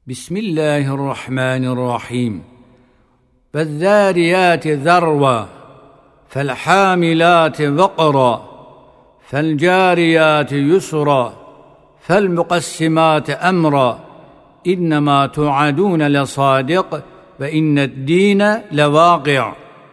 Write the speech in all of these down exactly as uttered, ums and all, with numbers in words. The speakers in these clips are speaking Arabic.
بسم الله الرحمن الرحيم. فالذاريات ذروا فالحاملات وقرا فالجاريات يسرا فالمقسمات أمرا إنما توعدون لصادق وإن الدين لواقع.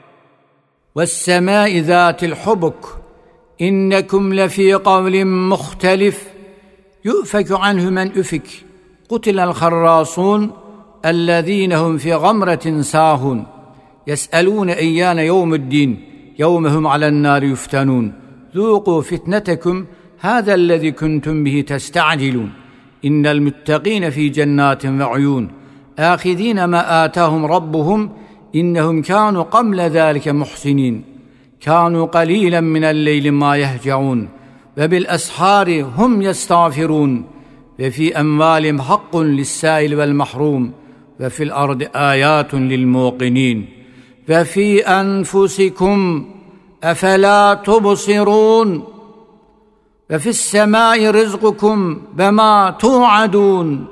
والسماء ذات الحبك إنكم لفي قول مختلف يؤفك عنه من أفك قتل الخراصون الذين هم في غمرة ساهون يسألون أيان يوم الدين يوم هم على النار يفتنون ذوقوا فتنتكم هذا الذي كنتم به تستعجلون إن المتقين في جنات وعيون آخذين ما آتاهم ربهم إنهم كانوا قبل ذلك محسنين كانوا قليلا من الليل ما يهجعون وبالأسحار هم يستغفرون وفي أموالهم حق للسائل والمحروم وفي الأرض آيات للموقنين وفي أنفسكم أفلا تبصرون وفي السماء رزقكم وما توعدون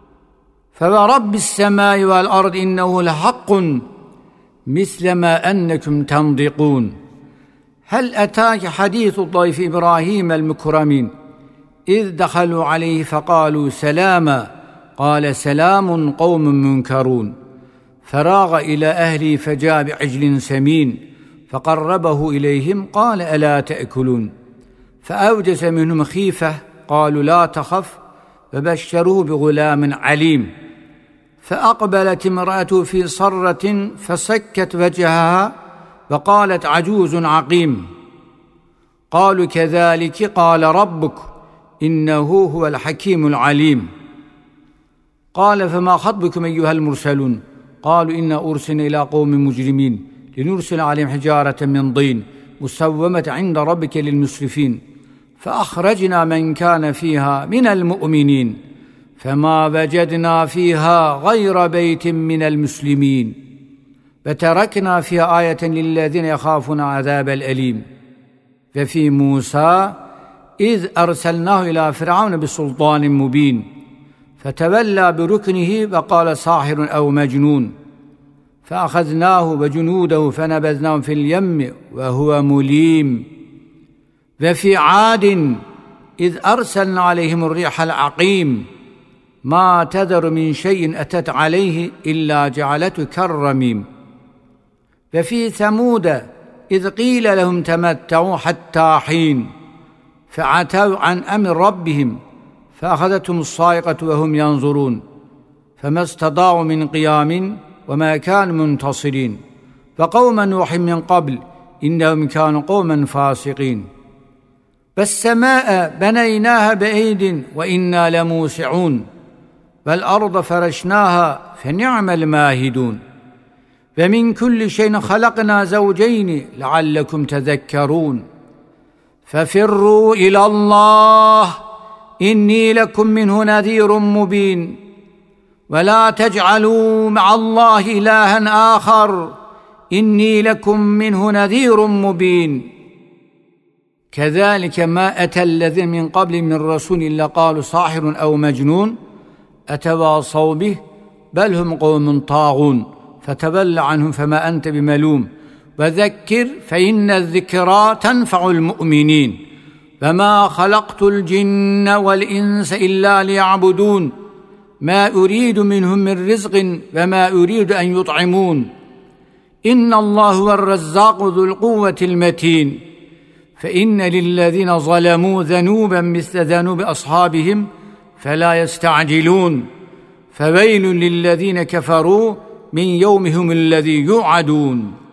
فورب السماء والأرض إنه لحق مثل ما أنكم تنطقون. هل أتاك حديث ضيف إبراهيم المكرمين إذ دخلوا عليه فقالوا سلاما قال سلام قوم منكرون فراغ إلى أهله فجاء بعجل سمين فقربه إليهم قال ألا تأكلون فأوجس منهم خيفة قالوا لا تخف فبشروه بغلام عليم فأقبلت امرأته في صرة فسكت وجهها وقالت عجوز عقيم قالوا كذلك قال ربك إنه هو الحكيم العليم. قال فما خطبكم أيها المرسلون قالوا إنا أرسلنا إلى قوم مجرمين لنرسل عليهم حجارة من طين مسومة عند ربك للمسرفين فأخرجنا من كان فيها من المؤمنين فما وجدنا فيها غير بيت من المسلمين فتركنا فيها آية للذين يخافون عذاب الأليم. ففي موسى إذ أرسلناه إلى فرعون بسلطان مبين فتولى بركنه وقال ساحر أو مجنون فأخذناه وجنوده فنبذناهم في اليم وهو مليم. وفي عاد إذ أرسلنا عليهم الريح العقيم ما تذر من شيء أتت عليه إلا جعلته كالرميم. وفي ثمود إذ قيل لهم تمتعوا حتى حين فعتوا عن أمر ربهم فأخذتهم الصاعقة وهم ينظرون فما استطاعوا من قيام وما كانوا منتصرين. وقوم نوح من قبل إنهم كانوا قوما فاسقين. والسماء بنيناها بأيد وإنا لموسعون والأرض فرشناها فنعم الماهدون. ومن كل شيء خلقنا زوجين لعلكم تذكرون. ففروا إلى الله إني لكم منه نذير مبين ولا تجعلوا مع الله إلها آخر إني لكم منه نذير مبين. كذلك ما أتى الذين من قبل من رسول إلا قالوا ساحر أو مجنون أتواصوا به بل هم قوم طاغون فتول عنهم فما أنت بملوم وذكر فإن الذكرى تنفع المؤمنين. وما خلقت الجن والإنس إلا ليعبدون ما أريد منهم من رزق وما أريد أن يطعمون إن الله هو الرزاق ذو القوة المتين. فإن للذين ظلموا ذنوبا مثل ذنوب أصحابهم فلا يستعجلون فويل للذين كفروا من يومهم الذي يوعدون.